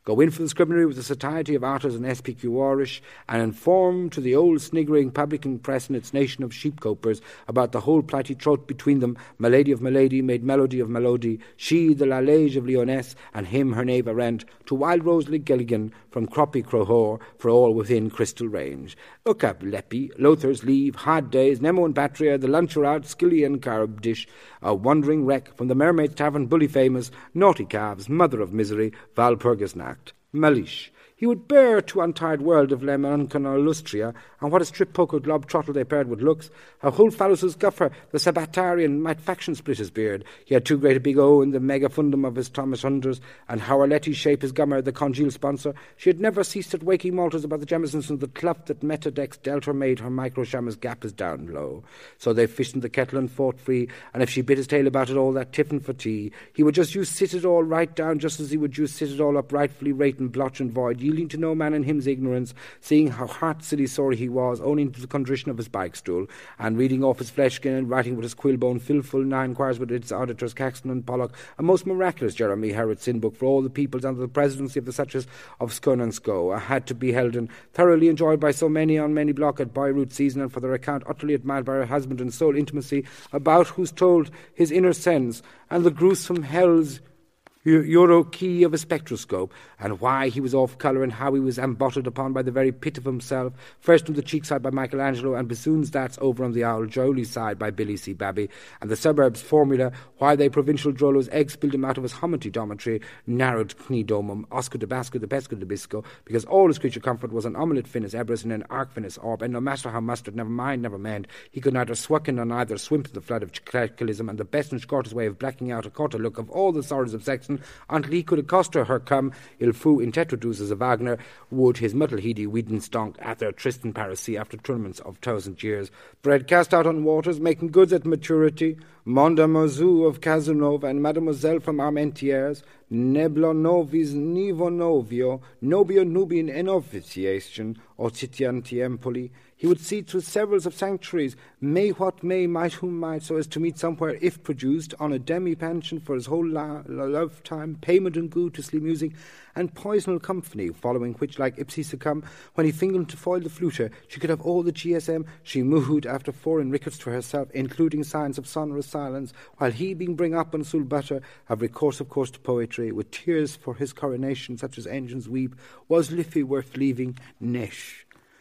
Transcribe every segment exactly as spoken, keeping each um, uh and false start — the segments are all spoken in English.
Go in for the scrivenery with the Society of Artists and S P Q Irish, and inform to the old sniggering publican press in its nation of sheep-copers about the whole plighty troth between them, my lady of my lady made melody of melody, she the Lalage of Lyonesse, and him her knave errant, to wild Rosalie Gilligan from Croppy Crowhore, for all within crystal range. Look up, Leppy, Lothars leave, hard days, Nemo and Patria, the luncher out, skilly and carb dish, a wandering wreck from the Mermaid's Tavern, bully famous, naughty calves, mother of misery, Valpurgis nacht, Malish. He would bear to untired world of Lemancan or Lustria, and what a strip-poker globe-trottle they paired with looks. How whole Phallus' guffer, the Sabbatarian, might faction split his beard. He had too great a big O in the megafundum of his Thomas Hunders, and how her Letty shape his gummer, the congeal sponsor. She had never ceased at waking malters about the Jamisons, and the clough that Metadex dealt her made her micro-shamus gap is down low. So they fished in the kettle and fought free, and if she bit his tail about it all, that tiffin for tea, he would just use sit it all right down, just as he would use sit it all up rightfully rate and blotch and void, yielding to no man in him's ignorance, seeing how heart-silly sorry he was, owning to the contrition of his bike-stool, and reading off his flesh-skin and writing with his quill-bone filful nine quires with its auditors Caxton and Pollock, a most miraculous Jeremy Herod sin book for all the peoples under the presidency of the suches of Scone and Sco, had to be held and thoroughly enjoyed by so many on many block at Boyroot season, and for their account utterly admired by her husband and soul intimacy, about who's told his inner sense, and the gruesome hell's Euro key of a spectroscope, and why he was off colour, and how he was embottled upon by the very pit of himself, first on the cheek side by Michelangelo, and bassoon's that's over on the owl Jolie side by Billy C. Babby, and the suburbs formula, why they provincial drollos egg spilled him out of his homidometry, narrowed cnedomum, Oscar de Basco de Pesco de Bisco, because all his creature comfort was an omelette finis ebris and an arc finis orb, and no matter how mustard, never mind, never mend, he could neither swucken nor neither swim to the flood of clericalism, and the best and shortest way of blacking out a quarter look of all the sorrows of section, until he could accost her come il fu in tetradus as a Wagner would his muddle-heedy Wiedenstonk at their Tristan Parisi after tournaments of thousand years. Bread cast out on waters, making goods at maturity, Monda Mozu of Casanova and Mademoiselle from Armentières, Neblo novis nivo novio, nobio nubian enovitiation, or Titianti Empoli. He would see through several of sanctuaries, may what may, might whom might, so as to meet somewhere, if produced, on a demi-pension for his whole la- la- lifetime, payment and gutiously music, and poisonal company, following which, like ipsi succumb, when he fingered to foil the fluter, she could have all the G S M she moohooed after foreign rickets to herself, including signs of sonorous silence, while he, being bring up on sul butter, have recourse, of course, to poetry, with tears for his coronation, such as engines weep, was Liffey worth leaving? Nesh.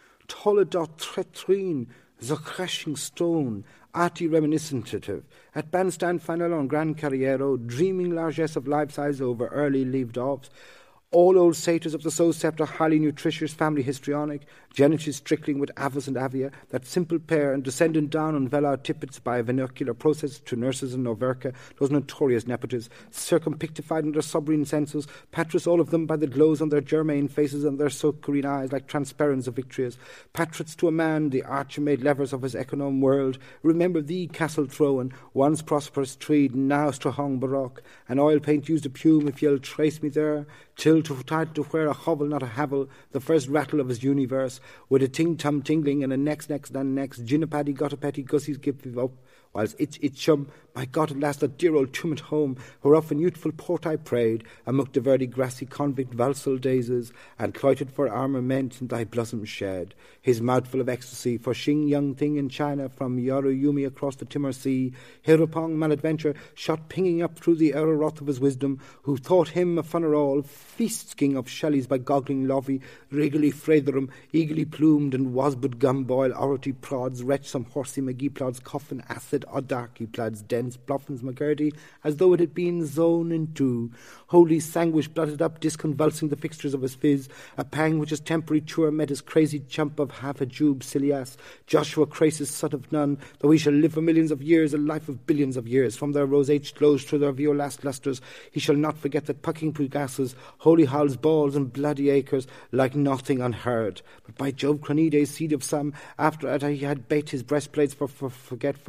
Toledot tretrine, the crashing stone, arty reminiscentative, at bandstand final on Gran Carriero, dreaming largesse of life-size over early leaved offs, all old satyrs of the so sceptre, highly nutritious family histrionic, genitals trickling with avus and avia, that simple pair, and descendant down on velar tippets by a vernacular process to nurses and noverca, those notorious nepotives, circumpictified in their sovereign senses, patris all of them by the glows on their germain faces and their succourine eyes like transparents of victorious, patriots to a man, the archer-made levers of his econom world, remember thee, Castle Throwan, once prosperous treed, now strahong baroque, and oil paint used a pume if you'll trace me there, till to tight to where a hovel, not a havel, the first rattle of his universe, with a ting-tum tingling and a next, next, and next, ginnapaddy, gottapaddy, gussies give up, whilst itch, itch, chum, my God, at last that dear old tumult home, where often youthful port I prayed, amok the verdi grassy convict valsal dazes, and cloited for armament in thy blossom shed, his mouthful of ecstasy, for shing young thing in China, from Yaruyumi across the Timor Sea, hereupon maladventure, shot pinging up through the Araroth of his wisdom, who thought him a funner all, feasting of Shelleys by goggling lovey, regally fraitherum, eagerly plumed, and was but gumboil, ority prods, wretch some horsey McGee plods, coffin acid, or darky plads, dense bluffins McGurdy, as though it had been zone in two, wholly sanguish blotted up, disconvulsing the fixtures of his phiz, a pang which his temporary tour met his crazy chump of half a Jube Silias, Joshua Crasis, son of none, though he shall live for millions of years, a life of billions of years, from their rose-aged glows to their violast lustres, he shall not forget that pucking pugasses, holy howls, balls, and bloody acres, like nothing unheard. But by Jove, Cronides, seed of some, after that he had bait his breastplates for, for forget for forget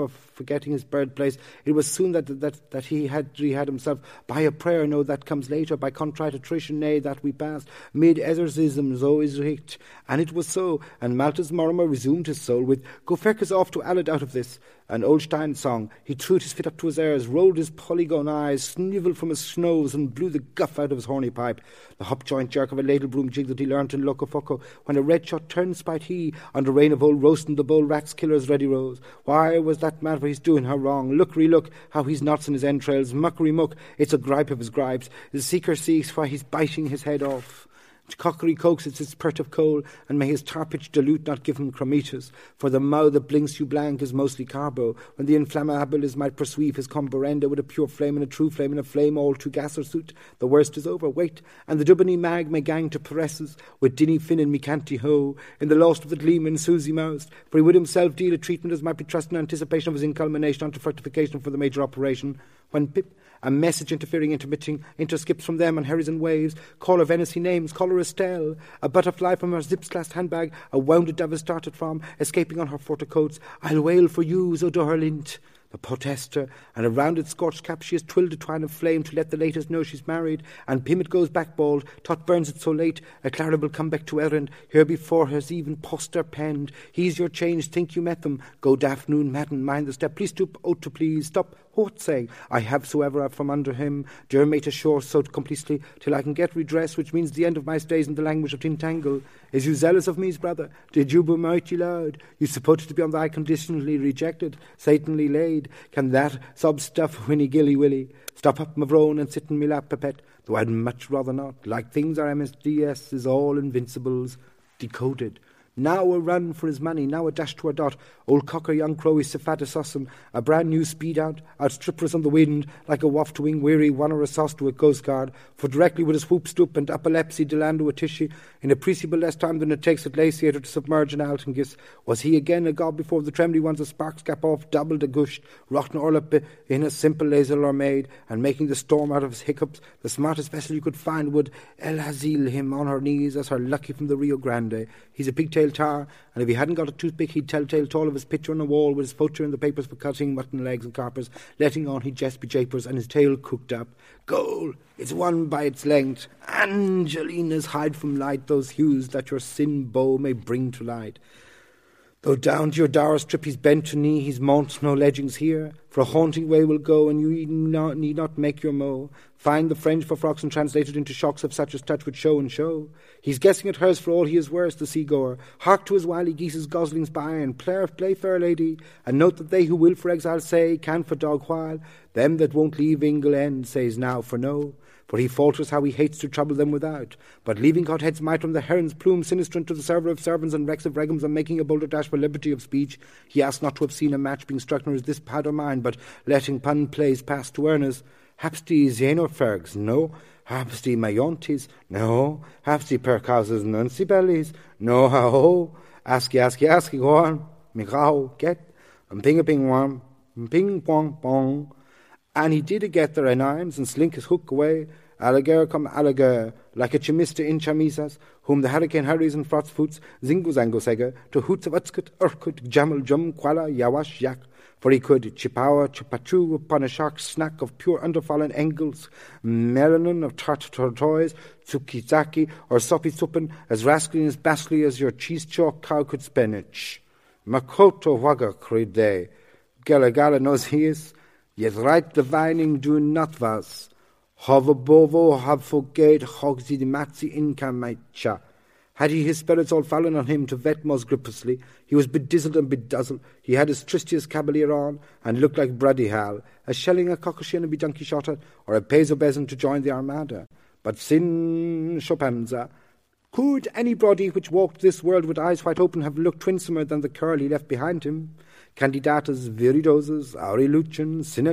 forgetting his birthplace. It was soon that that, that he had he had himself, by a prayer, no, that comes later, by contrite attrition, nay, that we passed, mid exorcisms, oh, is richt. And it was so, and Malta's murmur resumed his soul with, Go feckers off to Alad out of this, an old Stein song. He threw his fit up to his ears, rolled his polygon eyes, snivelled from his snows, and blew the guff out of his horny pipe. The hop-joint jerk of a ladle broom jig that he learnt in Locofoco, when a red shot turned spite he, under rain of old roasting the bull rats killers ready rose. Why was that man, for he's doing her wrong? Look-re look, how he's knots in his entrails, muckery muck, it's a gripe of his gripes. The seeker seeks why he's biting his head off. Cockery coaxes its pert of coal, and may his tar-pitch dilute not give him chromitas, for the mouth that blinks you blank is mostly carbo, when the inflammable is might perceive his comborenda with a pure flame and a true flame and a flame all to gas or soot. The worst is over, wait, and the Dubbany mag may gang to presses, with Dinny Finn and Micanty Ho, in the lost of the gleam and Susie Mouse, for he would himself deal a treatment as might be trust in anticipation of his inculmination unto fortification for the major operation, when Pip, a message interfering, intermitting, interskips from them on herries and waves, call her Venice he names, call her Estelle, a butterfly from her zip-clasped handbag, a wounded dove is started from, escaping on her forticoats, I'll wail for you, so do her lint. The protester, and a rounded scorched cap she has twilled a twine of flame to let the latest know she's married, and Pim it goes backballed, tot burns it so late, a claribel come back to errand, here before her's even poster penned, he's your change, think you met them, go daft noon madden, mind the step, please stoop, oh to please, stop, what saying, I have so ever from under him, dear mate ashore so completely, till I can get redress, which means the end of my stays in the language of Tintangle. Is you zealous of me's brother? Did you be mighty loud? You supposed to be on thy conditionally rejected, Satanly laid, can that sub stuff winny gilly willy? Stop up mavrone and sit in me lap pipette, though I'd much rather not, like things our M S D S is all invincibles, decoded. Now a run for his money, now a dash to a dot. Old cocker young crow is sifatus awesome. A brand new speed out, outstrip us on the wind, like a waft wing weary one or a sauce to a coast guard. For directly with his whoop stoop and epilepsy delando a tishy, in appreciable less time than it takes a glaciator to submerge an Altengis, was he again a god before the trembly ones a sparks gap off, doubled a gush, rotten orlip in a simple laser or made, and making the storm out of his hiccups, the smartest vessel you could find would El Hazil him on her knees as her lucky from the Rio Grande. He's a pigtail tar, and if he hadn't got a toothpick, he'd tell-tale tall of his picture on the wall with his poacher in the papers for cutting mutton legs and carpers, letting on he'd just be japers, and his tail cooked up. Goal! It's one by its length. Angelina's hide from light those hues that your sin bow may bring to light. Though down to your dour strip he's bent to knee, he's maunt no ledgings here, for a haunting way will go, and you need not, need not make your mow. Find the French for frocks and translate it into shocks of such as touch with show and show. He's guessing at hers for all he is worth, the seagoer. Hark to his wily geese's goslings by, and play, play fair lady, and note that they who will for exile say, can for dog while. Them that won't leave Ingle End says now for no. For he falters how he hates to trouble them without. But leaving caught heads might from the heron's plume sinistrant to the server of servants and wrecks of regums, and making a bolder dash for liberty of speech, he asked not to have seen a match being struck, nor is this pad or mine, but letting pun plays pass to earners. Hapsty Xenofergs, no. Hapsty Mayontes, no. Hapsty Percauses Nuncy Bellies, no. Ho, asky, asky, asky, go on. Michao, get, and ping a ping one, ping pong pong. And he did a get there in irons and slink his hook away, alligator come alligator, like a chimista in chamisas, whom the hurricane hurries and frots foots, zingo-zango sega, to hoots of utskut, urkut, jamal jum, quala, yawash, yak, for he could chipawa, chipachu upon a shark snack of pure underfallen engels, melanin of tart tortoise, tsukizaki, or soppy suppin, as rascally and as bastly as your cheese chalk cow could spinach. Makoto waga, cried they. Gala gala knows he is, yet right divining do not was. Hove bovo have forgate hogsi di matzi incamaicha. Had he his spirits all fallen on him to vet most grippously, he was bedizzled and bedazzled. He had his tristiest cavalier on, and looked like Bruddy Hal, a shelling a cockashin and be donkey shotter, or a peso bezin to join the armada. But sin Chopanza, could anybody which walked this world with eyes wide open have looked twinsomer than the curl he left behind him? Candidatus viridoses, aurilucin, cinelab,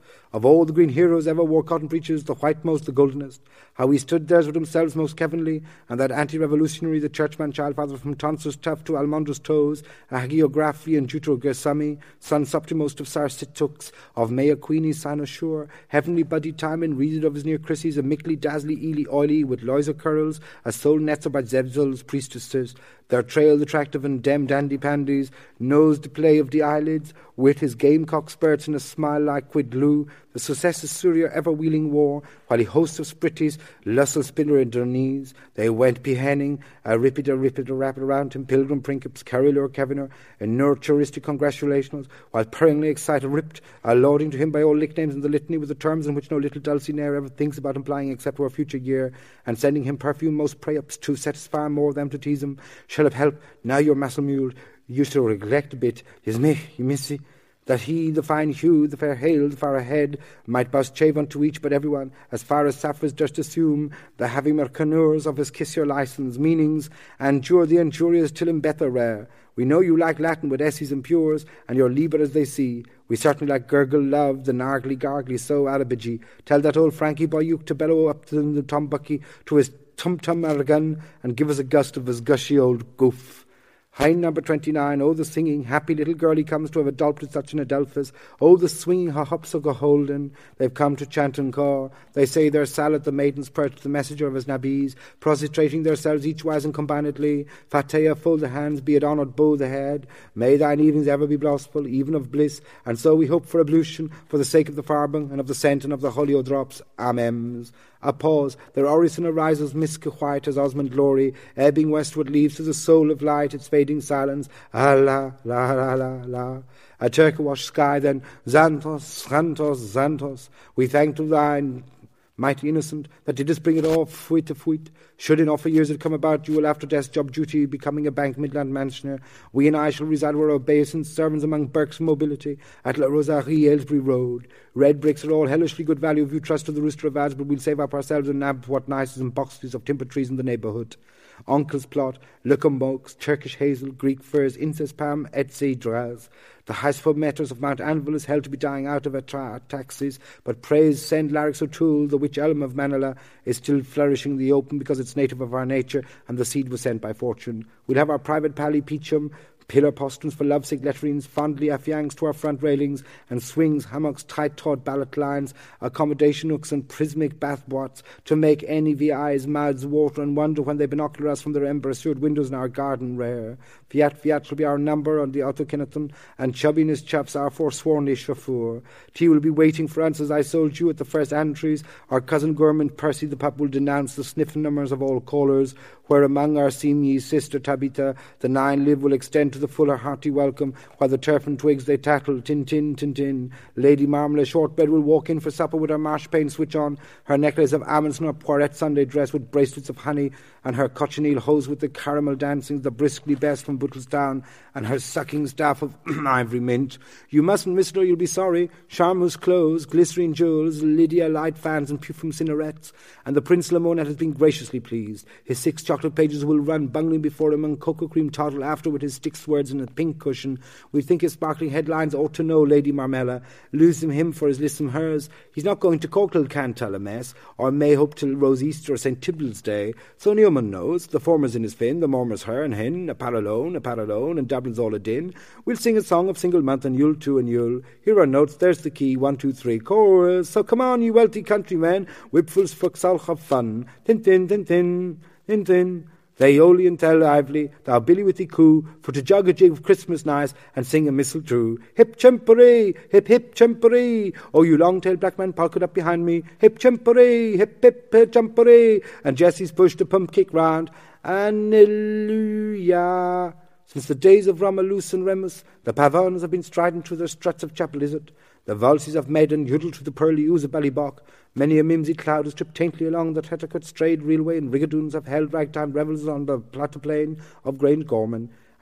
Of all the green heroes ever wore cotton breeches, the whitemost, the goldenest. How he stood theirs with themselves most heavenly, and that anti-revolutionary, the churchman child-father from Tonsors tuft to Almondra's toes, a hagiography and Deuterogersami, son subtimost of Sarsitux, of Maya Queenie Sinosure, heavenly buddy time and readed of his near Chrissies, a mickly dazzly eely oily with loiser curls, a soul netzer by Zebzol's priestesses, their trail the tract of and dem dandy pandies, nose the play of the eyelids, with his gamecock spurts and a smile like quid glue, the successes Surya ever wheeling war, while he hosts of spritties, lussel spinner in their knees, they went behenning, a ripid a ripid a rapid around him, pilgrim princeps, carillor keviner, and nurturistic congratulations, while purringly excited ripped, alluding to him by all nicknames in the litany with the terms in which no little Dulcinea ever thinks about implying except for a future year, and sending him perfume most prey-ups to satisfy more of them to tease him, shall have help, now your muscle mule, used to neglect a bit, is me, you missy, that he, the fine hue, the fair hail, the far ahead, might boast chave unto each but everyone, as far as Sappho's just assume, the having mercaneurs of his kiss your license, meanings, and jure the injurious till him better rare. We know you like Latin with essays and pures, and your liber as they see. We certainly like gurgle love, the nargly gargly, so arabigi. Tell that old Frankie Boyuk to bellow up to the tombucky to his tum-tum argan, and give us a gust of his gushy old goof. Hind number twenty-nine, oh the singing, happy little girl he comes to have adopted such an Adelphus. Oh the swinging, ha hops of Holden, they've come to chant and caw. They say their salad, the maidens perch the messenger of his nabis, prostrating themselves each wise and combinedly. Fatea, fold the hands, be it honoured, bow the head. May thine evenings ever be blissful, even of bliss. And so we hope for ablution, for the sake of the farbung, and of the scent and of the holiodrops. Amems. A pause, their orison arises miska white as Osmond glory, ebbing westward leaves to the soul of light its fading silence. Ah la la la la la. A turquoise sky then, Xanthos, Xanthos, Xanthos. We thank to thine mighty innocent, that didst bring it off, fuit to fuit. Should in offer years it come about, you will after death's job duty, becoming a bank midland mansioner. We and I shall reside where obeisance servants among Burke's mobility, at La Rosarie, Aylesbury Road. Red bricks are all hellishly good value if you trust to the rooster of ads, but we'll save up ourselves and nab what nices and boxes of timber trees in the neighbourhood. Uncle's plot, Luckenbox, Turkish hazel, Greek firs, incest palm, et cetera. The hysphometers of Mount Anvil is held to be dying out of a tra- taxis, but praise send Larix O'Toole, the witch elm of Manila, is still flourishing in the open because it's native of our nature, and the seed was sent by fortune. We'll have our private pally Peachum, pillar postumes for lovesick letterings, fondly affianced to our front railings, and swings, hammocks, tight-taut ballot lines, accommodation nooks, and prismic bath-bots, to make any V I's mouths water and wonder when they binocular us from their ember-assured windows in our garden rare. Fiat Fiat shall be our number on the Autokinnaton, and chubbiness chuffs our forsworn chauffeur. Tea will be waiting for us as I sold you at the first entries. Our cousin Gorman Percy the pup will denounce the sniff numbers of all callers, where among our seem sister Tabitha, the nine live will extend to the fuller hearty welcome, while the turf and twigs they tattle, tin tin tin tin. Lady Marmalade Shortbed will walk in for supper with her marchpane switch on, her necklace of almonds and her poirette Sunday dress with bracelets of honey, and her cochineal hose with the caramel dancings, the briskly best from Buttlestown, and her sucking staff of ivory mint. You mustn't miss it or you'll be sorry. Charmeuse clothes, glycerine jewels, Lydia light fans and perfume cigarettes, and the Prince Lamonet has been graciously pleased. His six chocolate pages will run bungling before him, and cocoa cream toddle after with his six words and a pink cushion. We think his sparkling headlines ought to know Lady Marmella. Lose him him for his listen hers. He's not going to Coquelin can't tell a mess, or may hope till Rose Easter or Saint Tybalt's Day. So Newman knows. The former's in his fin, the mormer's her and hin, a paralone, a paralone, and Dublin's all a din. We'll sing a song of single month, and you'll too, and you'll. Here are notes, there's the key, one, two, three, chorus. So come on, you wealthy countrymen, whipfuls fuxal have fun. Tin, tin, tin, tin, tin, tin. They Yoli and tell lively, thou billy with thee coo, for to jog a jig of Christmas nice, and sing a missile true. Hip chimperee, hip hip chimperee, oh you long-tailed black man polka up behind me, hip chimperee, hip hip hip chimperee, and Jesse's pushed a pump kick round, Alleluia. Since the days of Romulus and Remus, the pavons have been strident to their struts of chapel izzard. The valses of maiden yoodle to the pearly ooze of Ballybock. Many a mimsy cloud has tripped taintly along the Tettercut strayed railway, and rigadoons have held ragtime revels on the plateau plain of Grange Gorman.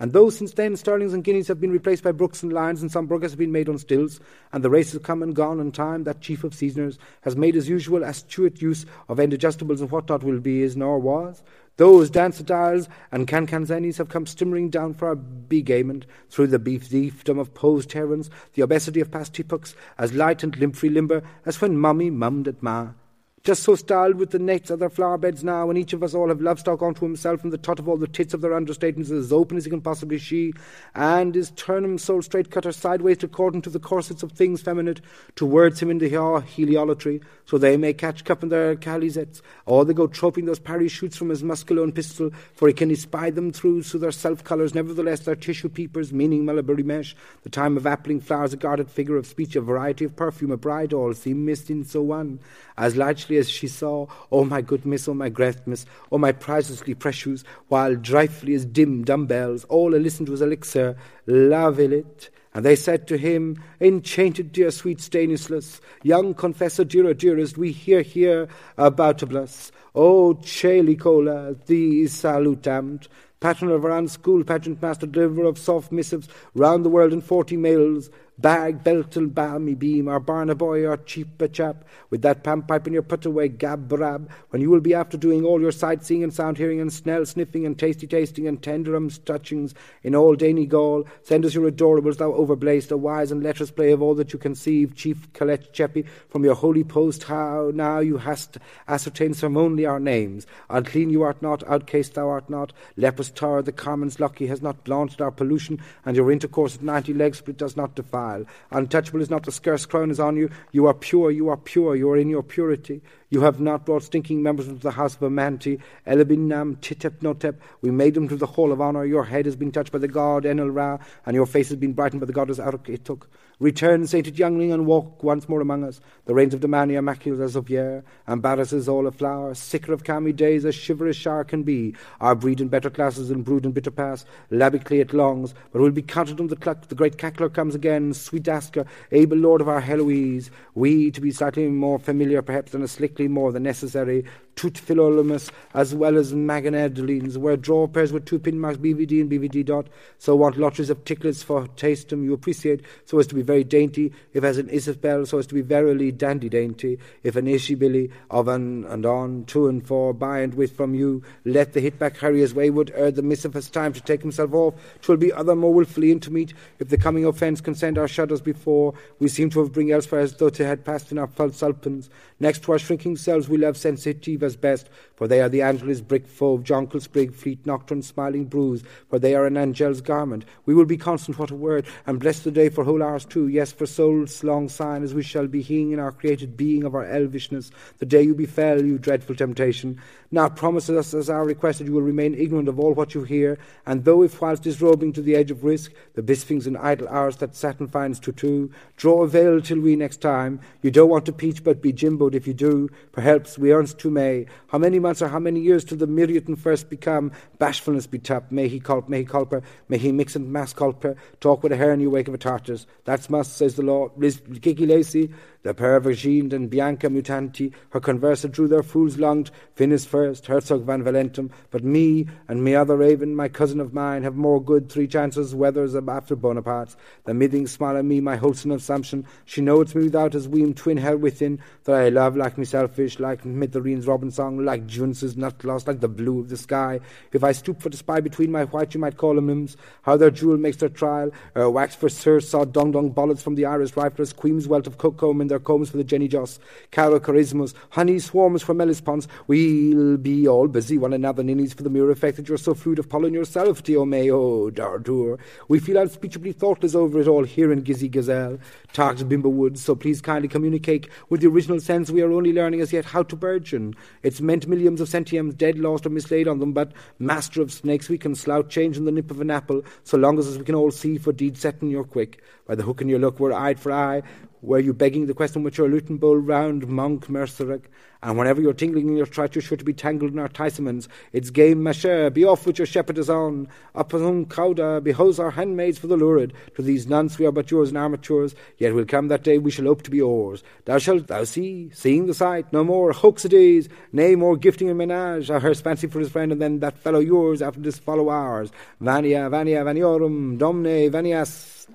And though since then sterlings and guineas have been replaced by brooks and lions, and some progress has been made on stills, and the race has come and gone, and time, that chief of seasoners, has made as usual astute use of end adjustables and what not will be is nor was, those dancediles and cancanzanis have come stimmering down for our begayment through the beef thiefdom of posed herons, the obesity of past epochs, as light and limphrey limber as when mummy mummed at ma. Just so styled with the nets of their flower beds now, and each of us all have lovestock unto himself, and the tot of all the tits of their understatements is as open as he can possibly she, and is turn him soul straight cutter sideways according to the corsets of things feminine, towards him in the heliolatry, so they may catch cup in their calisets, or they go troping those parry shoots from his musculo and pistol, for he can espy them through so their self-colours, nevertheless their tissue peepers, meaning mulberry mesh, the time of appling flowers, a guarded figure of speech, a variety of perfume, a bride all seem missed in so one, as largely as she saw, oh my good miss, oh my great miss, oh my pricelessly precious, while drifely as dim dumb bells, all a listen to his elixir, love it. And they said to him, enchanted dear sweet Stanislas, young confessor dear dearest, we hear here about us. O Chelicola, thee salutamt, patron of our aunt's school, pageant master, deliverer of soft missives round the world in forty mails, bag, belt, and balmy beam, our barna boy, our cheap a chap, with that pan pipe in your put-away gab-brab, when you will be after doing all your sightseeing and sound-hearing and snell-sniffing and tasty-tasting and tenderums touchings in all Dainy Gaul, send us your adorables, thou overblazed, a wise and letters play of all that you conceive, chief Colette Cheppy, from your holy post, how now you hast ascertained ceremonially our names, unclean you art not, outcased thou art not, leprous tower, the Carmen's lucky has not blanched our pollution, and your intercourse at ninety legs split does not defile. Untouchable is not the scarce crown is on you. You are pure, you are pure, you are in your purity. You have not brought stinking members into the house of Amanti. Elabinam titep notep. We made them to the hall of honour. Your head has been touched by the god Enel Ra, and your face has been brightened by the goddess Aruk-Ituk. Return, sainted youngling, and walk once more among us. The rains of Damani are immaculate as of yere, and Barras is all aflower. Sicker of calmy days as shiver as shower can be. Our breed in better classes and brood in bitter pass. Labically it longs, but will be counted on the cluck. The great cackler comes again, sweet Asker, able lord of our Heloise. We, to be slightly more familiar perhaps than a slickly more than necessary, Tut Philolamus, as well as Maganadolines, where draw pairs with two pin marks B V D and B V D dot, so want lotteries of ticklets for taste them you appreciate, so as to be very dainty, if as an Isabel, so as to be verily dandy dainty, if an Ishibilly, of an and on, to and for, by and with from you, let the hitback hurry as wayward, ere the missive has time to take himself off, 'twill be other more wilfully intimate, if the coming offence consent our shudders before, we seem to have bring elsewhere as though they had passed in our false sulpens, next to our shrinking selves we love sensitive as best, for they are the Angeles brick fove, jonquil sprig, fleet nocturne, smiling bruise, for they are an angel's garment. We will be constant, what a word, and bless the day for whole hours too, yes, for soul's long sign, as we shall be heing in our created being of our elvishness, the day you befell, you dreadful temptation. Now promise us, as our request, that you will remain ignorant of all what you hear, and though if whilst disrobing to the edge of risk, the bispings and idle hours that Saturn finds to two, draw a veil till we next time, you don't want to peach but be jimboed if you do, perhaps we earns to May. How many months or how many years till the myriaton first become bashfulness be tapped? May he culp, may he culper, may he mix and mass culper, talk with a hair and you wake of a tortoise. That's must, says the law. Kiki Lacey, the Pervergine and Bianca Mutanti, her converser drew their fools longed, Finis first, Herzog van Valentum, but me and me other Raven, my cousin of mine, have more good three chances weathers after Bonaparte's. The mithing smile at me, my wholesome assumption, she knows me without as weem twin hell within, that I love like me selfish, like Mithereen's Robin song, like Junce's nut lost, like the blue of the sky. If I stoop for to spy between my white, you might call them limbs, how their jewel makes their trial, er wax for sir saw dong dong bullets from the Irish riflers, queen's wealth of cocoa in their combs for the Jenny Joss, Caro charismas, honey swarms for Melisponds, we'll be all busy one another ninnies for the mere effect that you're so fluid of pollen yourself, Tio May, oh dardur. We feel unspeechably thoughtless over it all here in Gizzy Gazelle, Targs Bimbo Woods, so please kindly communicate with the original sense we are only learning as yet how to burgeon. It's meant millions of centiums dead, lost or mislaid on them, but master of snakes we can slout change in the nip of an apple, so long as we can all see for deed setting you're quick. By the hook in your look we're eye for eye, were you begging the question with your lutin bowl round Monk Merceric? And whenever you're tingling in your trot, you're sure to be tangled in our tisaments. It's game, ma chère, be off with your shepherdess on. Up on cauda, behold our handmaids for the lurid. To these nonce we are but yours and armatures, yet will come that day we shall hope to be oars. Thou shalt thou see, seeing the sight, no more hooks a days, nay, more gifting in menage, a hearse fancy for his friend, and then that fellow yours, after this follow ours. Vania, vania, vaniorum, domne, vanias.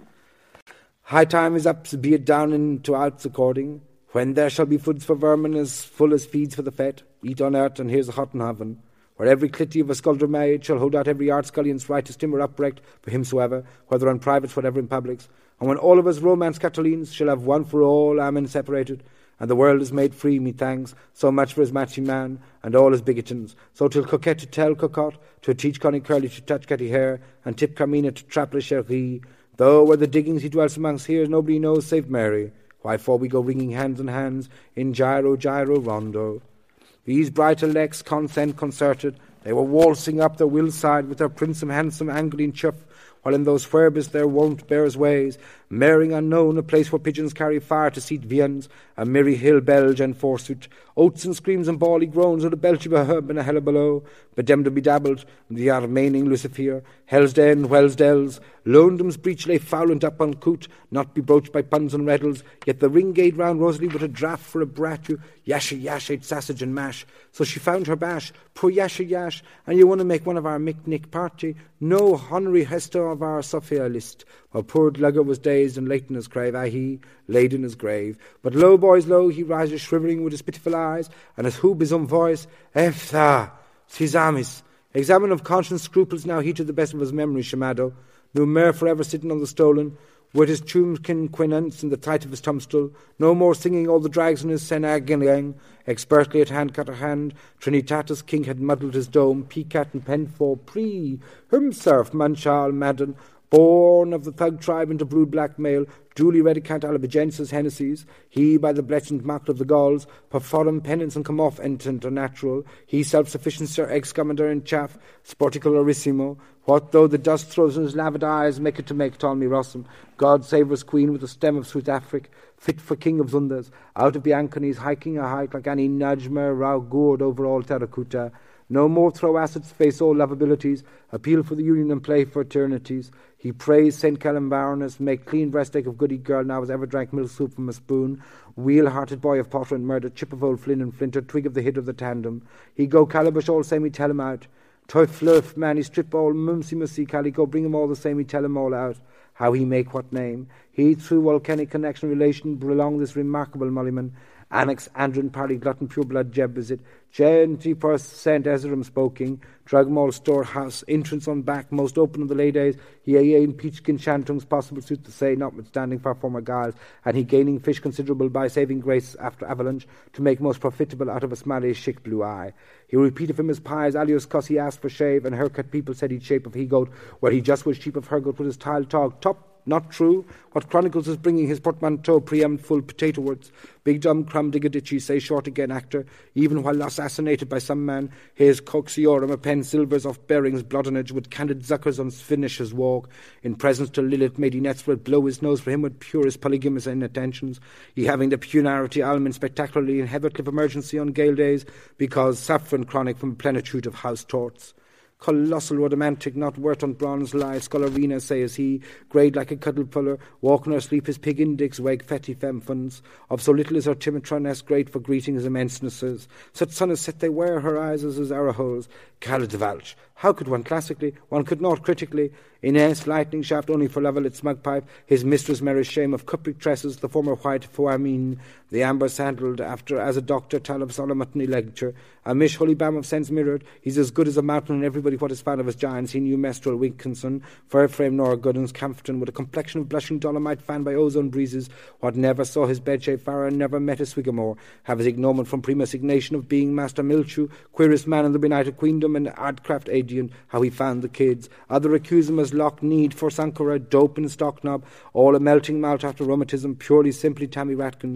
High time is up, be it down into outs according. When there shall be foods for vermin as full as feeds for the fet, eat on earth and here's a hot in heaven, where every clitty of a sculptor maid shall hold out every art scullion's right to timber upright for himsoever, whether on privates, whatever in publics, and when all of us romance Catolines shall have one for all, amen, separated, and the world is made free, methanks, so much for his matchy man, and all his bigotins, so till coquette to tell cocotte, to teach Connie Curly to touch Catty hair, and tip Carmina to trap le cherie, though where the diggings he dwells amongst here, nobody knows save Mary. Why for we go wringing hands in hands in gyro, gyro, rondo. These bright elects consent concerted, they were waltzing up the will side with their princely handsome angling chuff, while in those furbis their wont bears ways, Maring unknown, a place where pigeons carry fire to seat viands, a merry hill belge and forsooth, oats and screams and bawly groans with a belch of a hub and a hell below, bedemmed and bedabbled, the Armaining Lucifer, Hell's Den, Wellsdells, London's breach lay foulent up on coot, not be broached by puns and riddles, yet the ring gate round Rosalie with a draught for a bratu, yasha yash ate sausage and mash, so she found her bash, poor yasha yash, and you want to make one of our mick-nick party, no honorary hester of our Sophia list, while poor Glugger was dazed and late in his grave, ah he, laid in his grave. But lo, boys, lo, he rises shivering with his pitiful eyes, and his hoo-bizum voice, Eftha, Sisamis, examine of conscience scruples now he to the best of his memory, Shamado, no mere forever sitting on the stolen, with his chumkin quinance in the tight of his tumstool, no more singing all the drags in his senagang, expertly at hand cut a hand, Trinitatis king had muddled his dome, peacat and penfor, pre, himself, Manchal, Madden, born of the thug tribe into brood black male, duly redicant alabigensis Hennessy's, he by the blessed mocked of the Gauls, perforum penance and come off entent or natural, he self-sufficient sir excommander in chaff, sporticularissimo, what though the dust throws in his lavid eyes, make it to make Ptolemy Rossum, God save us queen with the stem of South Afric, fit for king of Zundas, out of the Ancanis, hiking a hike like any Najmer, Rao Gourd over all Terracotta, no more throw acids, face all lovabilities, appeal for the union and play for eternities. He praised Saint Callum Baroness, make clean breastake of goody girl now as ever drank milk soup from a spoon, wheel-hearted boy of potter and murder, chip of old Flynn and Flinter, twig of the hit of the tandem. He go calabash all same, he tell him out. Toy fluff, man, he strip all mumsy mussy calico, bring him all the same, he tell him all out. How he make what name? He through volcanic connection relation prolong this remarkable Mulliman. Annex Andron Party glutton pure blood Jeb is it. Gentry purse Saint Ezram spoking. Drug mall storehouse entrance on back most open of the lay days. He a in peachkin shantungs possible suit to say notwithstanding far former guiles, and he gaining fish considerable by saving grace after avalanche to make most profitable out of a smiley chic blue eye. He repeated from his pies alias cos he asked for shave, and haircut people said he'd shape of he goat, where he just was cheap of her goat with his tile talk top. Not true. What chronicles is bringing his portmanteau preempt full potato words. Big dumb crumb diggaditchy, say short again actor, even while assassinated by some man, his coxiorum a pen silvers off bearings bloodonage with candid zuckers on finish his walk. In presence to Lilith made he nets would blow his nose for him with purest polygamous inattentions, he having the punarity almond spectacularly in Heathercliff emergency on gale days, because saffron chronic from plenitude of house torts. Colossal romantic, not worth on bronze lie, scolarina, say as he, grade like a cuddle puller, walking or sleep his pig index, wag fetty femfons, of so little as her timitroness, great for greetings immensenesses. Such sun as set they wear her eyes as his arrow holes, Caldevalch. How could one classically, one could not critically, Ines, lightning shaft only for Lovell at smug pipe, his mistress Mary's shame of cupric tresses, the former white foamine, the amber sandaled after as a doctor tell of Solomotny lecture, a mish holy bam of sense mirrored, he's as good as a mountain and everybody what is found of his giants, he knew Mestrel Wilkinson, fur frame nor Goodens Campton, with a complexion of blushing dolomite fanned by ozone breezes, what never saw his bedshave far and never met his Swigamore, have his ignominy from prima signation of being Master Milchew, queerest man in the benighted queendom, and Ardcraft Adian, how he found the kids, other accuse him as Loch Need for Sankara, dope and stock knob, all a melting malt after rheumatism, purely simply Tammy Ratkins, the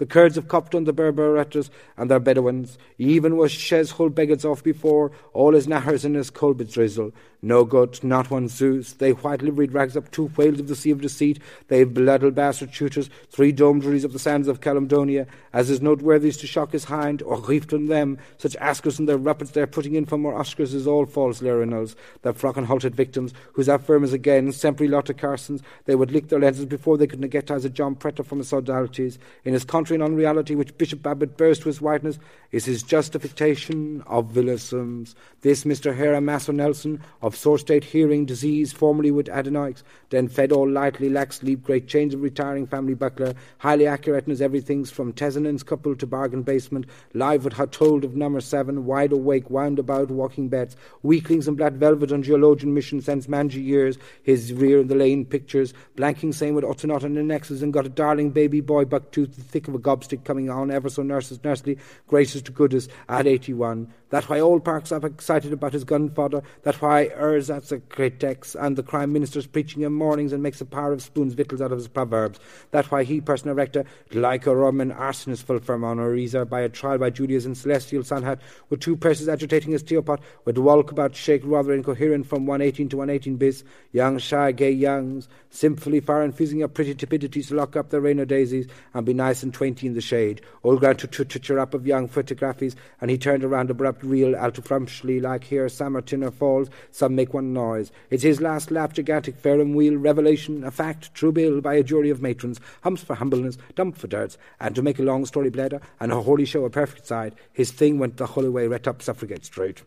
The Kurds have copped on the Berberetters and their Bedouins. Even was Shez hull beggars off before, all his nahers and his colbits drizzle. No good, not one Zeus. They white liveried rags up two whales of the sea of deceit. They blooded bastard shooters, three domeries of the sands of Caledonia, as is noteworthy to shock his hind, or reefed on them, such askers and their rapids they're putting in for more Oscars is all false Lyrinals, their flock and halted victims, whose affirmers again, sempre lotta Carsons, they would lick their lenses before they could negatize a John Preta from his sodalities. In his country and unreality, which Bishop Babbitt bears to his whiteness, is his justification of villisms. This Mister Hera Master Nelson, of sore state hearing disease, formerly with adenoics, then fed all lightly, lax, leap great chains of retiring family buckler, highly accurate in his everythings, from Tezenan's couple to bargain basement, live with hot told of number seven, wide awake, wound about, walking bets, weaklings in black velvet on geologian mission since mangy years, his rear in the lane pictures, blanking same with Ottenot and annexes, and got a darling baby boy buck-toothed, the thick of a gobstick coming on, ever so nurses, nursely, gracious to goodness, at eighty-one. That why old Park's up excited about his gunfodder, that why ersatz a great text, and the crime minister's preaching him mornings and makes a power of spoons victuals out of his proverbs. That why he, person erector, like a Roman arsonist full firm on Oriza, by a trial by Julius in celestial sunhat, with two persons agitating his teapot, with walk about shake rather incoherent from one eighteen to one eighteen bis, young shy gay youngs, simply far infusing up pretty tipidities to lock up their rain of daisies, and be nice and twenty in the shade. Old Grant to twitcher up of young photographies, and he turned around abrupt real alto-frumshly like here Samertinner falls, some make one noise. It's his last laugh, gigantic, fair and wheel, revelation, a fact, true bill, by a jury of matrons, humps for humbleness, dump for dirts, and to make a long story bladder, and a holy show a perfect side, his thing went the whole way right up Suffragette Street.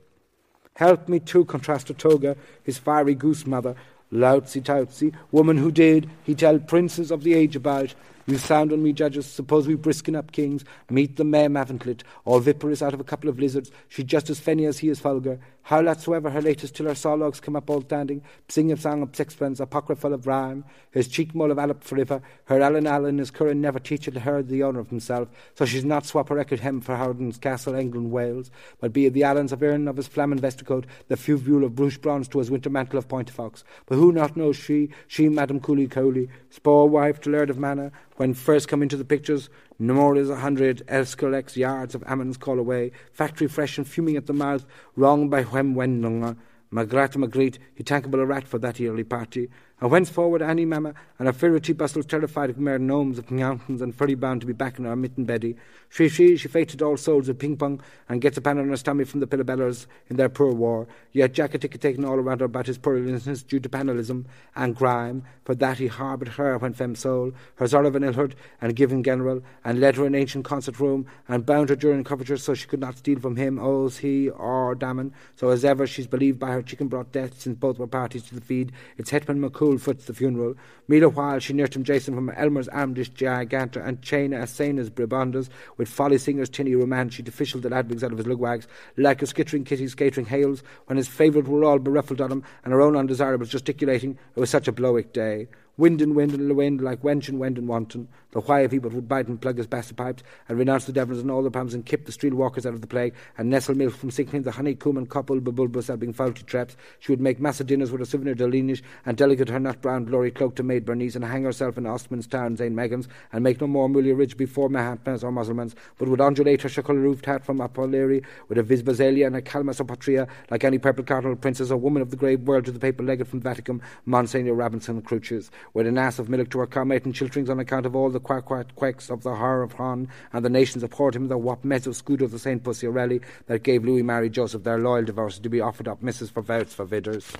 Help me too, contrast to Toga, his fiery goose mother, loutsy toutsy, woman who did, he tell princes of the age about. You sound on me, judges, suppose we brisken up kings, meet the mare Maventlit, all viperous out of a couple of lizards, she just as fenny as he is vulgar. Howlatsoever her latest till her sawlogs come up all standing, sing a song of sixpence, apocryphal of rhyme, his cheek mole of Alep forever, her Allen Allen his curran never teacheth her the honour of himself, so she's not swap her record hem for Howden's Castle, England, Wales, but be it the Allens of Erin of his flammen vesticoat, the fuvule of Bruce bronze to his winter mantle of Pointefox. But who not knows she, she Madam Cooley Coley, spore wife to Laird of Manor, when first come into the pictures, no more is a hundred Escolex yards of Ammon's call away, factory fresh and fuming at the mouth, wrong by whem wendunga, Magrat Magritte, he tankable a rat for that yearly party. And whenceforward Annie Mamma and a firity bustle terrified of mere gnomes of mountains and furry bound to be back in her mitten beddy. She, she, she fated all souls of ping-pong and gets a pan on her stomach from the pillabellers in their poor war. Yet Jack a ticket taken all around her about his poor innocence due to panelism and crime. For that he harboured her when femme soul, her Zorra van Ilhurt and given general, and led her in ancient concert room, and bound her during coverture so she could not steal from him, owes he or Damon. So as ever she's believed by her chicken brought death, since both were parties to the feed, it's Hetman McCool foots the funeral. Meanwhile she nursed him Jason from Elmer's Amdish Giganta and Chaina as sane as Bribondas, with folly singer's tinny romance she officialed the ladwigs out of his lugwags, like a skittering kitty scattering hails, when his favourite were all beruffled on him, and her own undesirables gesticulating. It was such a blowick day. Wind and wind and wind, like wench and wend and wanton. The why of people would bite and plug his bastard pipes, and renounce the devils and all the palms, and kip the street walkers out of the plague, and nestle milk from sinking the honeycomb and couple babulbus out being faulty traps. She would make massa dinners with a souvenir delinish, and delicate her nut brown glory cloak to maid Bernice, and hang herself in Ostman's town, St. Megan's, and make no more mulia rich before Mahatmas or Mussulmans, but would undulate her shackle roofed hat from Apolleri, with a visbazelia and a calmas or patria, like any purple cardinal princess, a woman of the grave world to the papal legate from Vatican, Monsignor Robinson Cruches, with an ass of milk to her carmate and chiltrings on account of all the quack quack quacks of the horror of Hon, and the nations abhorred him, the wap mezzo scudo of the Saint Pussy that gave Louis Mary Joseph their loyal divorce to be offered up misses for votes for vidders.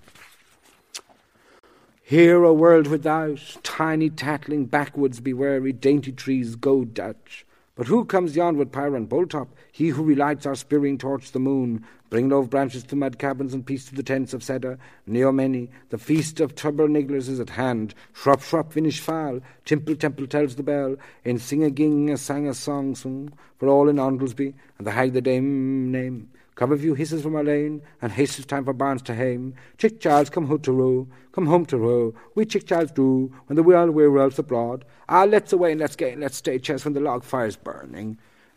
Here a world without, tiny tattling backwoods be wary, dainty trees go Dutch. But who comes yon with pyre and boltop? He who relights our spearing torch the moon. Bring love branches to mud cabins and peace to the tents of Seda. Neomeni, the feast of Tubber Nigglers is at hand. Shrop, shrop, finish foul. Temple, temple tells the bell. In sing a ging, a sang a song sung. For all in Ondlesby, and the hag the dame name. Cover view hisses from our lane, and hastes time for barns to hame. Chick Charles, come home to row, come home to row. We Chick Charles do, when the world we're else abroad. Ah, let's away and let's get, let's stay chest when the log fire's burning.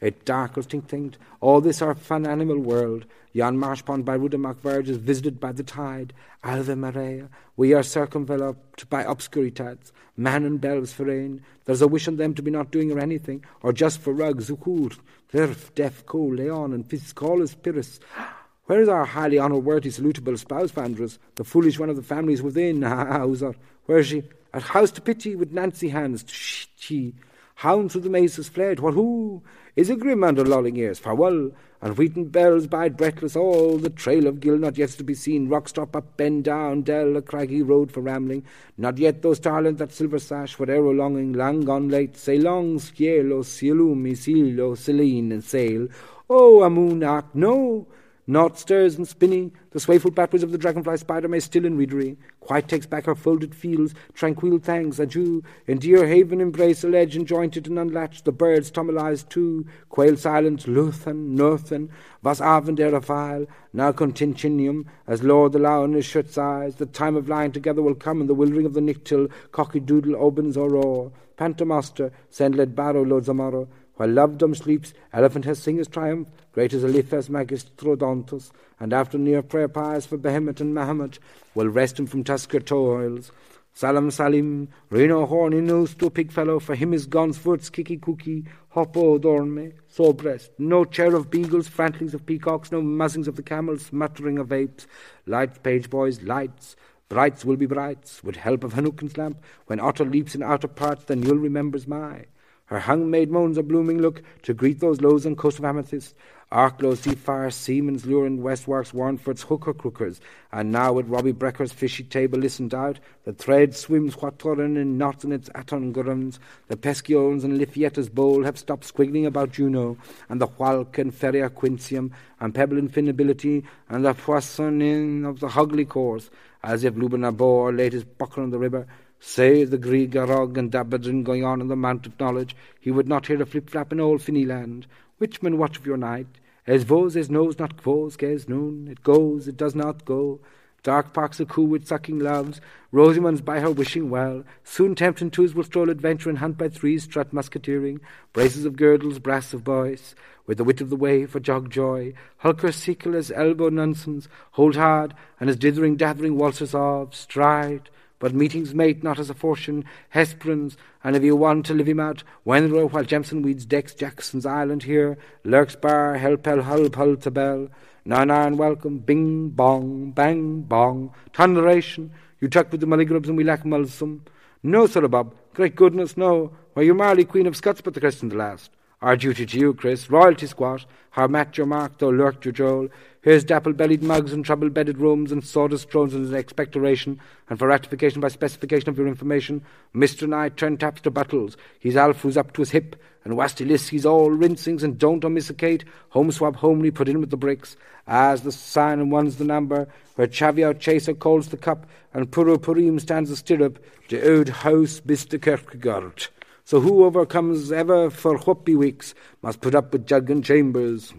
It darkles tink tinked, all this our fun animal world. Yon marsh pond by Rudamach Verge is visited by the tide. Ave Maria, we are circumveloped by obscuritats, man and bells for rain. There's a wish on them to be not doing or anything, or just for rugs, zukur, verf, def, co, leon, and fiscalis pyrrhus. Where is our highly honour-worthy, salutable spouse, Vandrus, the foolish one of the families within? Hauser, where is she? At house to pity with Nancy hands, she. Hound through the mazes fled, what who? Is a grim under lolling ears, farewell, and wheaten bells bide breathless, all the trail of Gill not yet to be seen, rock stop up, bend down, dell, a craggy road for rambling, not yet those starland that silver sash, whatever longing, lang gone late, say long, scielo, cielumi, cielo, celine, and sail, oh, a moon arc, no, naught stirs and spinning, the swayful backwards of the dragonfly spider may still in reedery, quite takes back her folded fields, tranquil thanks, adieu, in dear haven embrace a ledge enjointed and unlatched, the birds tomalized too, quail silent, luthen, northen, was avond er file, now contintium, as Lord the Lown is shuts eyes, the time of lying together will come, and the wildering of the nictil, cocky-doodle opens or roar, pantomaster, send led barrow loads amorrow, while lovedom sleeps, elephant has sing his triumph, great as Eliphaz magistrodontus, and after near prayer pious for Behemoth and Mahomet, will rest him from Tusker toils. Salam Salim, Reno horn in nose to a pig fellow, for him is gone foots, kiki cookie, hoppo dorme, so breast, no chair of beagles, frantlings of peacocks, no muzzings of the camels, smuttering of apes, lights, page boys, lights, brights will be brights, with help of Hanukkah's lamp, when otter leaps in outer parts, then you'll remembers my. Her hung-maid moans a blooming look to greet those lows on coast of amethyst. Arklow, Seafire, Seaman's luring, Westwarks, Warnfords, hooker crookers, and now at Robbie Brecker's fishy table listened out, the thread swims whattoren in knots in its atongurums, the Pesciones and Lifietta's bowl have stopped squiggling about Juno, and the Whalk and Feria Quincium, and Pebble Infinability, and the Poissonin of the Hugly course, as if Lubinabor laid his buckler on the river. Say the Grieg, Arog, and Dabadrin going on in the Mount of Knowledge, he would not hear a flip-flap in old Finnyland. Witchman, watch of your night. As vos, as knows not quos, ges noon. It goes, it does not go. Dark parks a coo with sucking loves. Rosamund's by her wishing well. Soon tempting twos will stroll adventure and hunt by threes, strut musketeering. Braces of girdles, brass of boys. With the wit of the way for jog joy. Hulker sequel as elbow nonsense. Hold hard, and as dithering, dathering waltzers of. Stride. But meetings mate not as a fortune, Hesperons, and if you want to live him out, Wenro, while Jemson weeds decks Jackson's Island here, Lurks bar, Helpel, Hull, Pull to Bell, Nana and welcome, bing, bong, bang, bong, thunderation, you tuck with the mulligrubs and we lack mulsum. No, Sir Bob, great goodness, no, why you Marley Queen of Scots but the Christian the last. Our duty to you, Chris, royalty squat, how match your mark, though lurked your Joel. Here's dapple-bellied mugs and trouble-bedded rooms and sawdust thrones in expectoration, and for ratification by specification of your information, Mister Knight turn taps to buttles. He's Alf who's up to his hip, and wasty lists he's all rinsings and don't omissicate, home swab homely put in with the bricks, as the sign and one's the number, where Chaviout Chaser calls the cup, and Puru Purim stands the stirrup, de oud house bis de Kierkegaard. So whoever comes ever for whoopie weeks must put up with Jug and Chambers.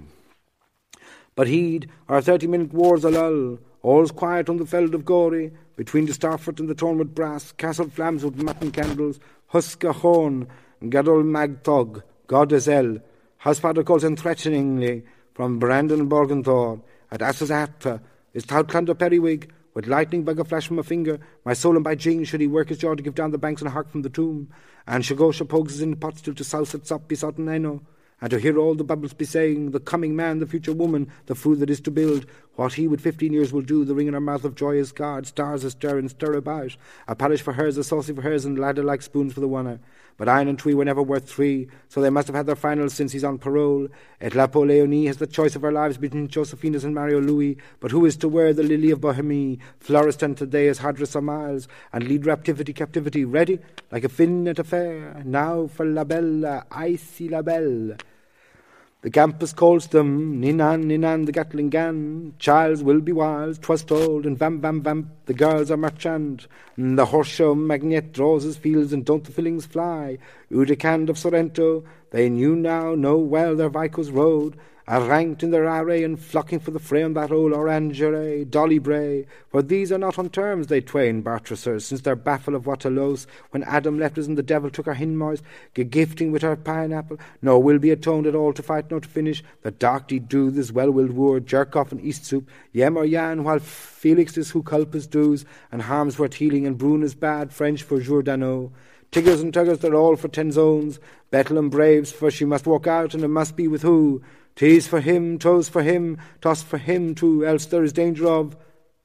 But heed, our thirty-minute war's a lull. All's quiet on the feld of Gory, between the Starford and the Tornwood Brass, castle flams with mutton candles, Huska Horn, Gadol Magtog, God is El. Housefather calls him threateningly from Brandon Borgenthor, at Asses Atta, is tout Clander Periwig, with lightning bug a flash from a finger, my soul and by jing should he work his jaw to give down the banks and hark from the tomb, and Shagosha pokes in the pot still to souse at sop besotten Eno, and to hear all the bubbles be saying, the coming man, the future woman, the food that is to build, what he with fifteen years will do, the ring in her mouth of joy is guard, stars a stir and stir about, a palish for hers, a saucy for hers, and ladder like spoons for the oneer. But Iron and Twee were never worth three, so they must have had their finals since he's on parole. Et La Leonie has the choice of her lives between Josephinus and Mario Louis, but who is to wear the lily of Bohemie, Florestan today as Hadras Miles, and lead raptivity captivity, ready, like a fin at a fair, now for La Belle, icy La Belle. The campus calls them, Ninan, Ninan, the Gatling gan. Childs will be wild, twas told, and vamp, vamp, vamp, the girls are marchand. And the horse show magnet draws his fields, and don't the fillings fly. Udicand of Sorrento, they knew now, know well their Vico's road, are ranked in their array, and flocking for the fray on that old orangerie, Dolly Bray. For these are not on terms, they twain, Bartressers, since their baffle of Waterloos, when Adam left us and the devil took our hinmoys, gifting with our pineapple, nor will be atoned at all to fight nor to finish, the dark deed do this well-willed wooer, jerk off and east soup, yem or yan, while Felix is who culpas doos, and harms worth healing, and Brune is bad, French for Jourdano. Tiggers and tuggers, they're all for ten zones, Bettle and Braves, for she must walk out, and it must be with who? Tease for him, toes for him, toss for him too, else there is danger of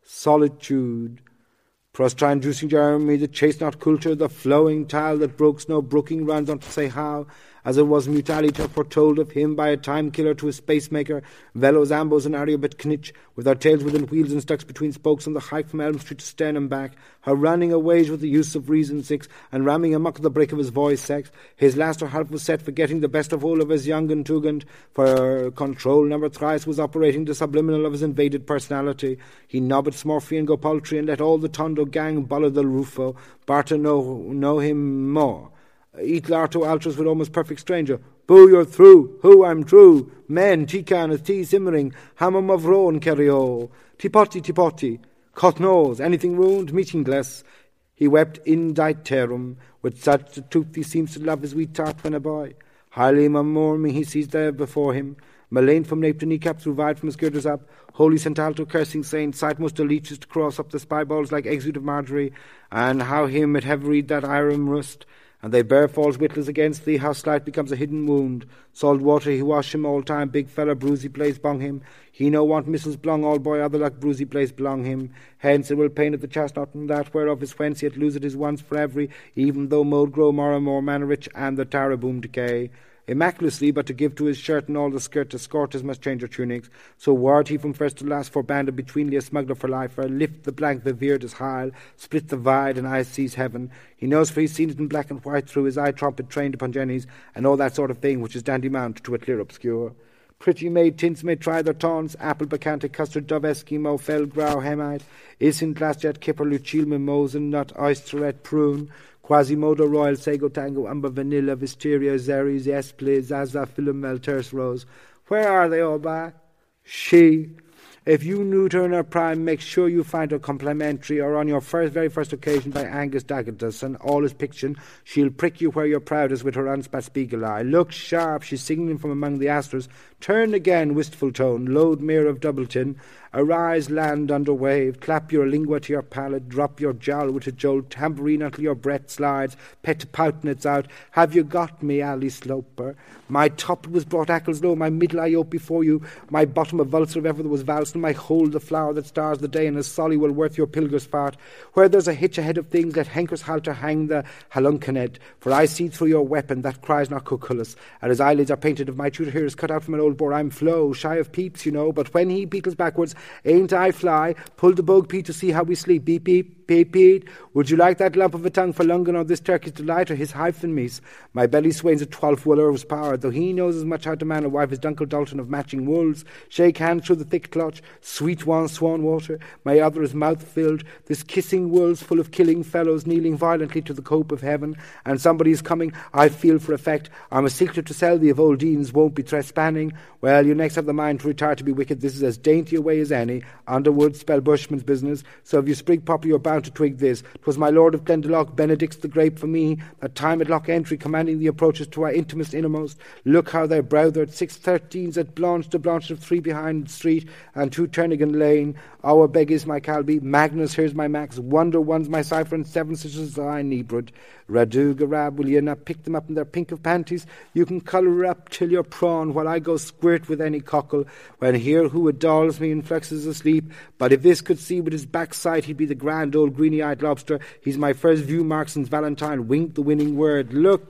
solitude. Prostrine juicing Jeremy, the chase not culture, the flowing tile that brooks no brooking runs on to say how, as it was mutaliter foretold of him by a time-killer to a space-maker, Velos, Ambos, and Ariobet Knitch, with our tails within wheels and stucks between spokes on the hike from Elm Street to Sternum back, her running a wage with the use of reason six, and ramming amok of the break of his voice sex. His last or half was set for getting the best of all of his young and tugend, for control number thrice was operating the subliminal of his invaded personality. He nobbed Smurfy and go poultry, and let all the Tondo gang bollar the Rufo. Barta know, know him more. Eat larto altros with almost perfect stranger. Boo, you're through. Who, I'm true. Men, tican, as tea simmering. Hammer of roan, carrio. Tipoti, tipoti. Cut nose. Anything ruined? Meeting glass. He wept inditerum. With such a tooth he seems to love his wee tart when a boy. Highly mamorming he sees there before him. Malain from nape to kneecaps, revived from his girders up. Holy Saint Alto, cursing saint, sight most leeches to cross up the spyballs like exude of Marjorie. And how him it have read that iron rust. And they bear false witness against thee, how slight becomes a hidden wound. Salt water he wash him all time, big fella bruisey place bong him. He no want missiles blong, all boy other like bruisey place belong him. Hence it will pain at the chestnut and that whereof his whence yet lose it his once for every, even though mold grow more and more manner rich, and the taraboom decay. Immaculacy, but to give to his shirt and all the skirt to scorters must change her tunics. So ward he from first to last for banded between a smuggler for lifer, lift the blank the veered as high, split the vide, and eyes sees heaven. He knows for he's seen it in black and white through his eye trumpet trained upon jennies, and all that sort of thing which is dandy mount to a clear obscure. Pretty maid tints may try their taunts, apple bacante, custard dove, Eskimo, fell grow, hemite, isin glassjet, kipper, lucille, mimosan, nut, oysterette, prune, Quasimodo, Royal, Sago, Tango, Umber, Vanilla, Wisteria, Zeres, Esple, Zaza, Philomel, Terse Rose. Where are they all by? She. If you knew her in her prime, make sure you find her complimentary, or on your first, very first occasion by Angus Daggertus, and all his fiction, she'll prick you where you're proudest with her unspat spiegel eye. Look sharp, she's singing from among the asters. Turn again, wistful tone, load mere of Doubleton. Arise, land under wave, clap your lingua to your palate, drop your jowl with a jolt, tambourine until your breath slides, pet poutinets out. Have you got me, Ally Sloper? My top was brought ackles low, my middle I ope before you, my bottom a vulture if ever there was valse, and my hold the flower that stars the day, and is solly well worth your pilger's fart. Where there's a hitch ahead of things, let Henker's halter hang the haluncanet, for I see through your weapon that cries not cucullus, and his eyelids are painted. If my tutor here is cut out from an old boar, I'm flow, shy of peeps, you know, but when he beetles backwards, ain't I fly? Pull the bug Pete to see how we sleep. Beep, beep, beep, beep. Would you like that lump of a tongue for Lungan or this turkey's delight or his hyphen meese? My belly swains at twelve Wooler's power, though he knows as much how to man a wife as Duncle Dalton of matching wolves. Shake hands through the thick clutch. Sweet one, swan water. My other is mouth filled. This kissing world's full of killing fellows kneeling violently to the cope of heaven. And somebody is coming, I feel for effect. I'm a secret to sell thee if old Deans won't be trespanning. Well, you next have the mind to retire to be wicked. This is as dainty a way as any. Underwood spell Bushman's business. So if you sprig properly, you're bound to twig this. 'Twas my lord of Glendalough, Benedict's the grape for me, that time at Loch Entry, commanding the approaches to our intimest innermost. Look how they're brothered, six thirteens at Blanche to Blanche of three behind street, and two Turnigan lane. Our beg is my Calby, Magnus here's my Max, Wonder one's my cipher, and seven sisters I Nebrud. Radu Garab, will ye not pick them up in their pink of panties? You can colour up till you're prawn, while I go squirt with any cockle, when here who adulls me and flexes asleep. But if this could see with his backside, he'd be the grand old greeny-eyed lobster. He's my first view mark since Valentine winked the winning word. Look!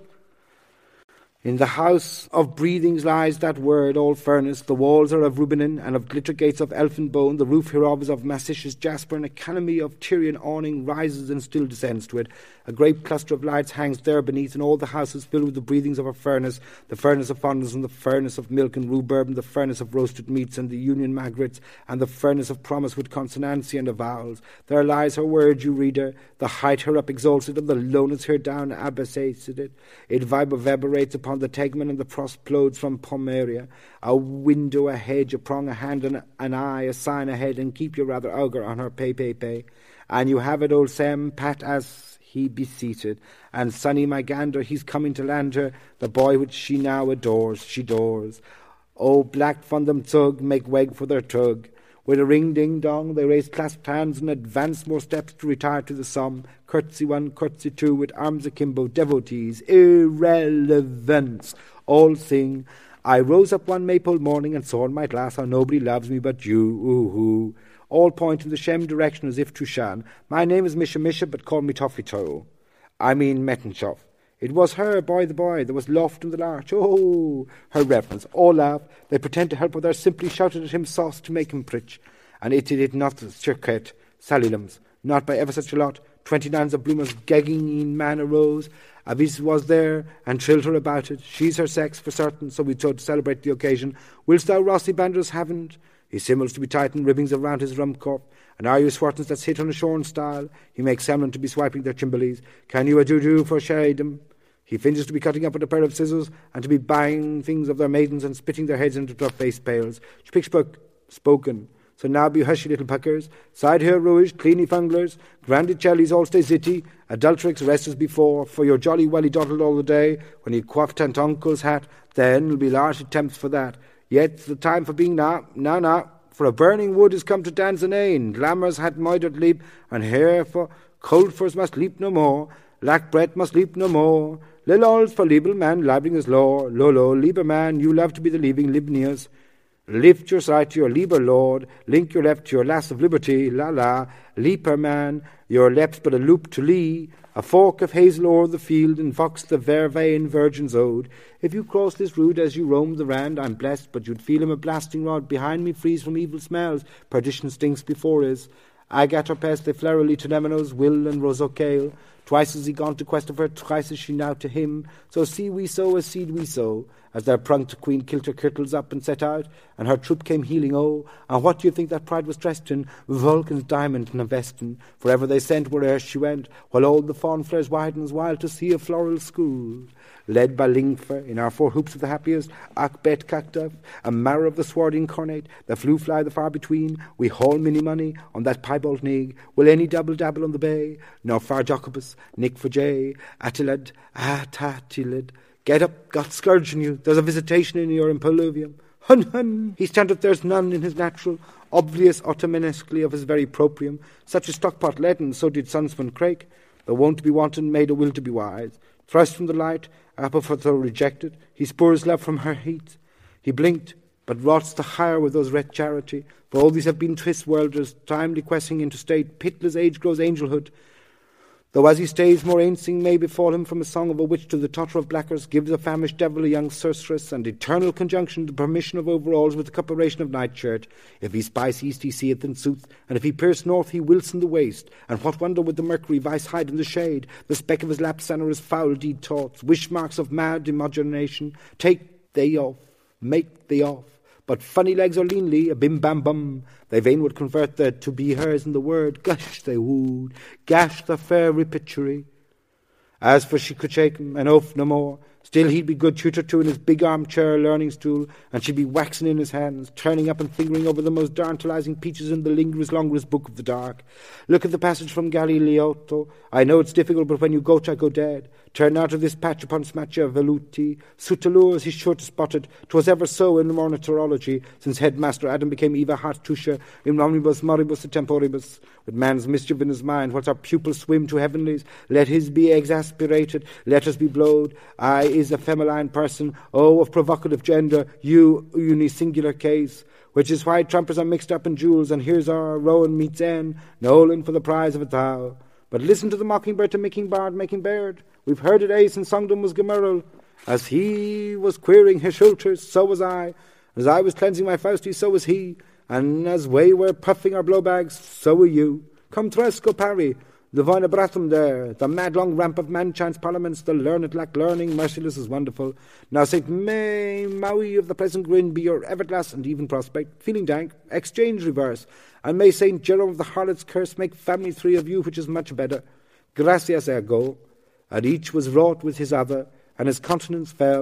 In the house of breathings lies that word, all furnace. The walls are of Rubinin, and of glitter gates of elfin bone. The roof hereof is of massicious jasper, and a canopy of Tyrian awning rises and still descends to it. A great cluster of lights hangs there beneath, and all the house is filled with the breathings of a furnace, the furnace of fondness, and the furnace of milk and rhubarb, and the furnace of roasted meats, and the union maggots, and the furnace of promise with consonancy and avowals. There lies her word, you reader, the height her up exalted, and the lowness her down abassated. It vibrates upon upon the Tegman and the Prosplodes from Pomeria, a window, a hedge, a prong, a hand, and an eye, a sign ahead, and keep your rather augur on her pay, pay, pay. And you have it, old Sam, pat as he be seated, and Sonny, my gander, he's coming to land her, the boy which she now adores, she doors. Oh, black von them tug, make weg for their tug. With a ring-ding-dong, they raise clasped hands and advance more steps to retire to the sum. Curtsy one, curtsy two, with arms akimbo, devotees, irrelevance. All sing, I rose up one Maypole morning and saw in my glass how nobody loves me but you, ooh-hoo. All point in the Shem direction as if to Shan. My name is Misha Misha, but call me Toffee Toe. I mean Mettenshoff. It was her, boy the boy, there was loft in the larch. Oh, her reverence, all laugh. They pretend to help, but they're simply shouted at him sauce to make him pritch. And it did it not the circuit, Sallylums, not by ever such a lot. Twenty-nines of bloomers gagging in man arose. Avis was there, and trilled her about it. She's her sex, for certain, so we thought to celebrate the occasion. Whilst thou Rossi Banders haven't? His simils to be tightened, ribbings around his rumcorp. And are you swartons that's hit on a shorn style? He makes Semlin to be swiping their chimblies. Can you a do-do for shade 'em? He finishes to be cutting up with a pair of scissors, and to be buying things of their maidens and spitting their heads into their face pails. Spick spoken. So now be hushy little puckers. Side here rouge, cleany funglers, grandy chellies all stay zitty, adulterix rest as before, for your jolly welly dottled all the day, when he quaffed aunt uncle's hat, then will be large attempts for that. Yet the time for being now, now, now, for a burning wood is come to Danzanane, glamours had moidered leap, and here for cold furs must leap no more, lack bread must leap no more. Lil alls for liebel man, libling is law, lolo, lieber man, you love to be the leaving libnias. Lift your side to your lieber lord, link your left to your lass of liberty, la la, leaper man, your left's but a loop to lee, a fork of hazel o'er the field, and vox the vervain virgin's ode. If you cross this road as you roam the rand, I'm blessed, but you'd feel him a blasting rod behind me freeze from evil smells, perdition stinks before his. Agator pest the flerily to Nemenos, Will and Rosocale. Twice has he gone to quest of her, thrice is she now to him. So see we sow as seed we sow, as their prunked queen kilter kirtles up and set out, and her troop came healing, oh, and what do you think that pride was dressed in? Vulcan's diamond and a vestin, forever they sent where'er she went, while all the fawn flares widens wild to see a floral school. Led by Lingfer, in our four hoops of the happiest, Akbet Cactuff, a marrow of the sword incarnate, the flew fly the far between, we haul many money on that piebald nig, will any double dabble on the bay, nor far Jacobus, Nick for Jay, Attilad, Atatilad, get up, got scourge in you, there's a visitation in your impoluvium. Hun hun, he standeth, there's none in his natural, obvious Ottomanesquely of his very proprium, such as stockpot leaden, so did Sunsman Crake, the wont to be wanton made a will to be wise. Thrust from the light, Apophato rejected, he spurs love from her heat. He blinked, but rots the higher with those red charity, for all these have been twist-worlders, timely questing into state, pitiless age grows angelhood. Though as he stays, more ainsing may befall him from a song of a witch to the totter of blackers, gives a famished devil a young sorceress, and eternal conjunction the permission of overalls with the cupperation of nightshirt. If he spice east, he seeth in sooth, and if he pierce north, he wilts in the waste. And what wonder would the mercury vice hide in the shade? The speck of his lapsan or his foul deed thoughts, wish marks of mad imagination, take they off, make they off. But funny legs or leanly, a bim-bam-bum, they vain would convert the to be hers in the word, gush they would, gash the fair repitchery. As for she could shake him, and oaf no more, still he'd be good tutor to in his big armchair learning stool, and she'd be waxing in his hands, turning up and fingering over the most darnalizing peaches in the lingerous longerous book of the dark. Look at the passage from Galileotto. I know it's difficult, but when you go, I go dead. Turn out of this patch upon Smaccia Veluti. Sutalures he's sure to spot it. 'Twas ever so in ornithology, since headmaster Adam became Eva Hartusha in omnibus moribus et temporibus. With man's mischief in his mind, whilst our pupils swim to heavenlies, let his be exasperated, let us be blowed. I is a feminine person, oh, of provocative gender, you unisingular case. Which is why trumpers are mixed up in jewels, and here's our Rowan meets N, Nolan for the prize of a thou. But listen to the mockingbird to making bard making baird. We've heard it ace and songdom was Gemerl. As he was queering his shoulders, so was I. As I was cleansing my Fausti, so was he. And as we were puffing our blowbags, so were you. Come Tresco parry, the vine bratham there, the mad long ramp of manchance parliaments, the learned lack learning, merciless is wonderful. Now Saint May Maui of the pleasant grin be your everlast and even prospect, feeling dank, exchange reverse, and may Saint Jerome of the harlot's curse make family three of you, which is much better. Gracias ergo. And each was wrought with his other, and his countenance fell,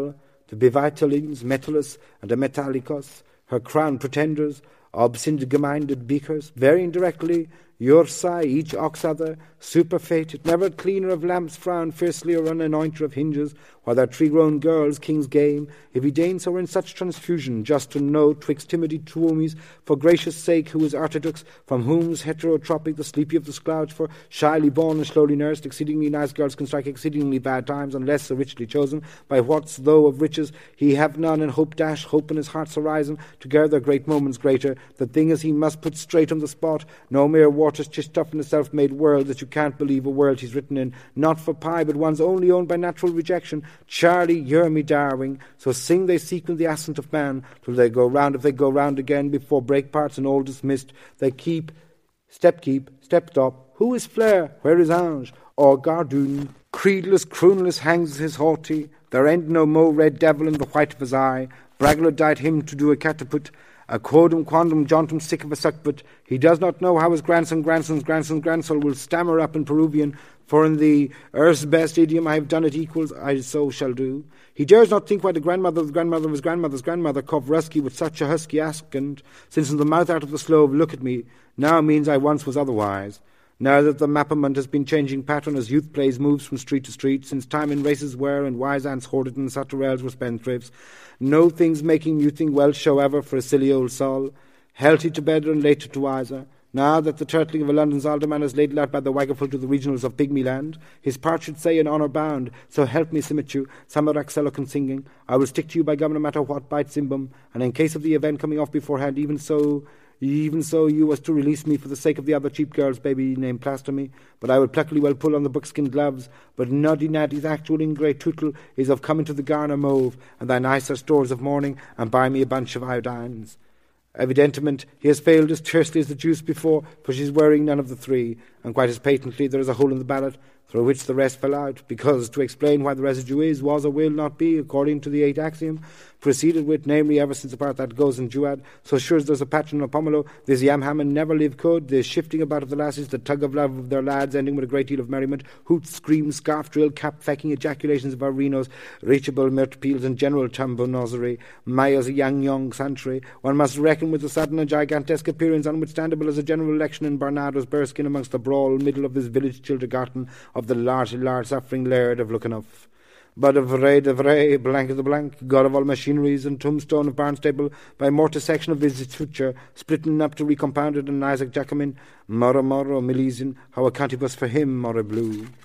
the Bivitalins, Metallus, and the Metallicos, her crown pretenders, obstinate beakers, very indirectly, Ursai, each ox other, superfated, never cleaner of lamps frown fiercely or unanointer of hinges, while their tree-grown girls, king's game, if he deign so in such transfusion, just to know twixt timidity tuomies, for gracious sake, who is Artidux, from whom's heterotropic the sleepy of the slouch, for shyly born and slowly nursed, exceedingly nice girls can strike exceedingly bad times, unless so richly chosen, by what's though of riches he have none, and hope dash, hope in his heart's horizon, together their great moments greater. The thing is he must put straight on the spot, no mere water's just stuff in a self-made world that you can't believe a world he's written in, not for pie, but one's only owned by natural rejection. Charlie, you're me darling. So sing they sequin the ascent of man, till they go round, if they go round again, before break parts and all dismissed, they keep, step keep, step stop. Who is Flair? Where is Ange? Or Gardoon? Creedless, croonless hangs his haughty, there ain't no mo red devil in the white of his eye. Bragler died him to do a catapult, a quodum quandum jontum sick of a suckbut. He does not know how his grandson, grandson's grandson's grandson will stammer up in Peruvian, for in the earth's best idiom I have done it equals, I so shall do. He dares not think why the grandmother of the grandmother of his grandmother's grandmother coughed rusky with such a husky accent, since in the mouth out of the slow look at me now means I once was otherwise. Now that the mappament has been changing pattern as youth plays moves from street to street, since time in races were and wise ants hoarded and saturels were spendthrifts, no things making you think Welsh show ever for a silly old soul, healthy to better and later to wiser. Now that the turtling of a London's alderman is ladled out by the waggerful to the regionals of Pygmyland, his part should say in honour bound, so help me Simichu, Samarak Selokon singing, I will stick to you by gum no matter what bites Zimbum, and in case of the event coming off beforehand, even so... Even so you was to release me for the sake of the other cheap girl's baby named Plaster me, but I would pluckily well pull on the buckskin gloves, but Noddy Naddy's actual ingrate tootle is of coming to the Garner Move, and thy nicer stores of mourning, and buy me a bunch of iodines. Evidentement, he has failed as tersely as the juice before, for she's wearing none of the three, and quite as patently there is a hole in the ballot, through which the rest fell out, because to explain why the residue is, was, or will not be, according to the eight axiom, proceeded with, namely, ever since the part that goes in Duad, so sure as there's a patron of Pomelo, this Yamhammon never live could, this shifting about of the lasses, the tug of love of their lads, ending with a great deal of merriment, hoots, screams, scarf drill, cap fecking, ejaculations of our Renos, reachable mirt peals, and general tambonosery, Maya's yang yong santry. One must reckon with the sudden and gigantesque appearance unwithstandable as a general election in Barnardo's Bearskin amongst the brawl middle of this village Childergarten of the large, large suffering laird of Luckenough. But of Vray de Vray, blank of the blank, god of all machineries, and tombstone of Barnstaple, by mortisection of his future, splitting up to recompounded and Isaac Jacomin, Morro Morro, Milesian, how a cantibus for him, Morro Blue.